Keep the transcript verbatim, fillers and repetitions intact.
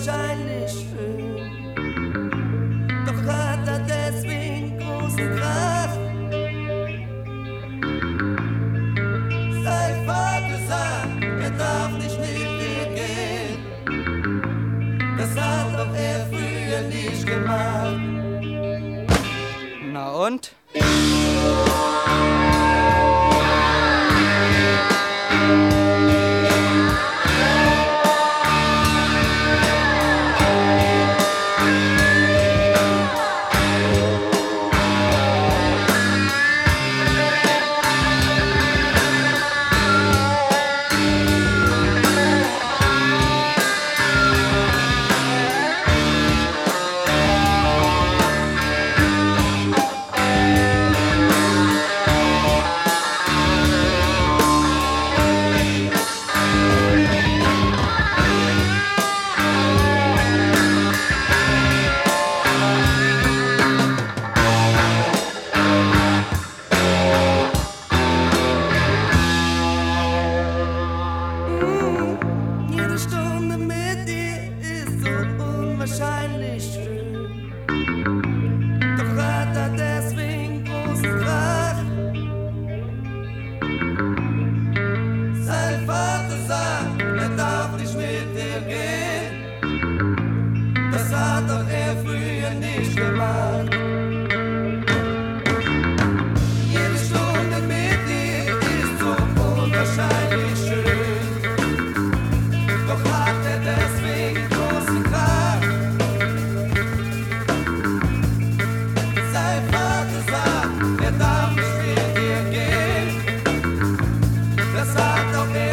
unwahrscheinlich schön. Doch hat er deswegen großen Krach. Sein Vater sagt, er darf nicht mit dir gehen. Das hat doch er früher nicht gemacht. Na und? Wahrscheinlich schön, doch hat er deswegen großen Krach. Sein Vater sagt, er darf nicht mit dir gehen. Das hat doch er früher nicht gemacht. Jede Stunde mit dir ist so unwahrscheinlich schön, doch hat er deswegen großen Krach. Er darf nicht mit dir gehen, das hat doch er